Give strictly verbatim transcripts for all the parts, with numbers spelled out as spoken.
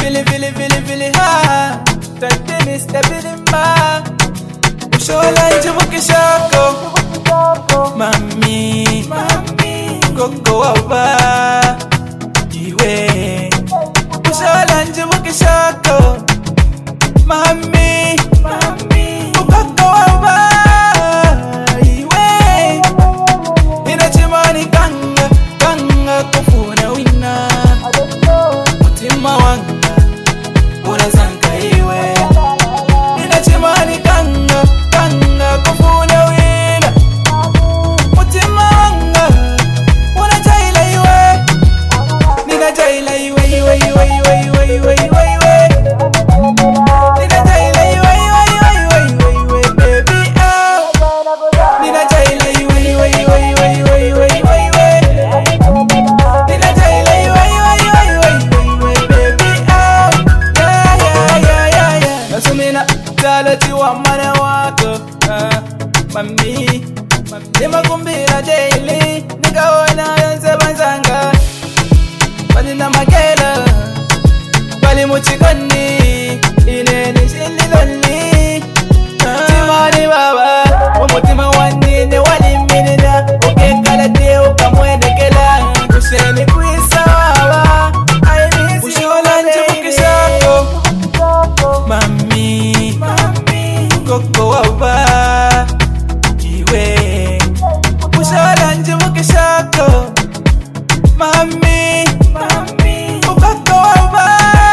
Billy, Billy, Billy, Billy, ha. Tante Mister Billy Ma. Ushola njibuki shako. Mami, mami, koko waba. Iwe. Ushola njibuki shako. Mami, mami, koko waba. Iwe. Inachimani kanga, kanga kufuna wina. Mutima wanga, unazanga iwe. Inachimani kanga, kanga kufuna wina. Mutima wanga, unajaila iwe. Ninajaila iwe, iwe, iwe, iwe, iwe, iwe, iwe, iwe. Ninajaila iwe, iwe, iwe, iwe, iwe, iwe, baby, oh. Ninajaila iwe, iwe, iwe, iwe, iwe, iwe, iwe, iwe. Ninajaila iwe, iwe, iwe, iwe, iwe, iwe, baby, oh. Yeah, yeah, yeah, yeah, yeah. Nasumina talati wa mana wako, ah, mami. Nima kumbira daily, nikaona yanse banzanga. Bali na magela, bali muchikoni, ineni shili lonely. Timani baba, umutima wani ne wali minina. Uke kala te ukamwene kela, usheni kuisa baba. I miss you ushola njibuki shako. Mami, mami, koko waba. Iwe. Ushola njibuki shako. Mami, mami, koko waba.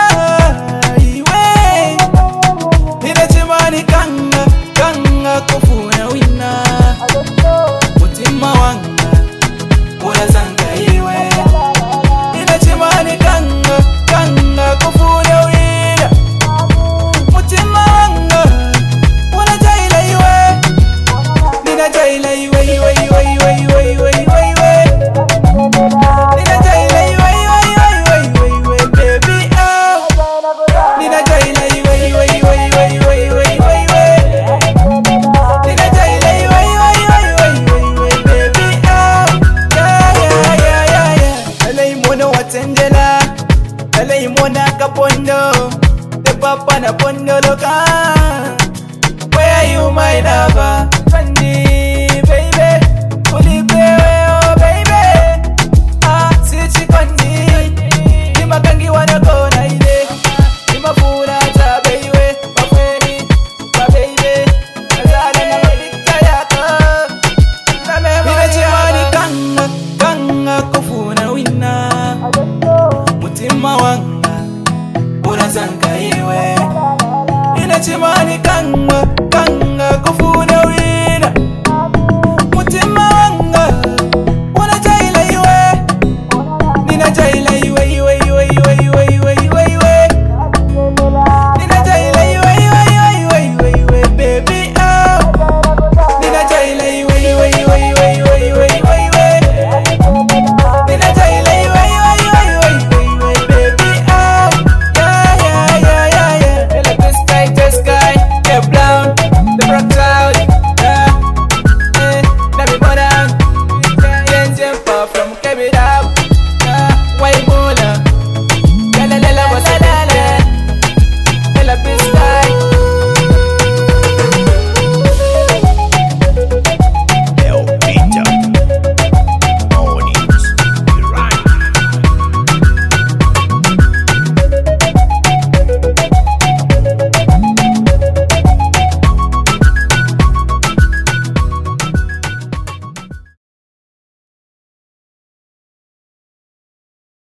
Iwe. Inachimani kanga, kanga kufuna wina. Mutima wanga, unazanga iwe. Inachimani kanga, kanga kufuna wina. Mutima wanga, unajaila iwe. Ninajaila iwe, iwe, iwe, iwe, iwe, iwe, iwe, iwe. Ninajaila iwe, iwe, iwe, iwe, iwe, iwe, baby, oh. Ninajaila iwe, iwe, iwe, iwe, iwe, iwe, iwe, iwe. Ninajaila iwe, iwe, iwe, iwe, iwe, iwe, baby, oh. Yeah, yeah, yeah, yeah, yeah. Alay muna watendela, alay muna kapondo. The papa na pondo loka. Where are you, my lover? Kandi, baby. Ulipe oh, baby. Ah, sichi kandi. Nima kangi wanako na ile. Nima fura ta baby. Maferi, ma baby. Nazala na malikta yako. Inachimani kanga, kanga kufuna wina. Mutima wanga, unazanga iwe. Inachimani kanga.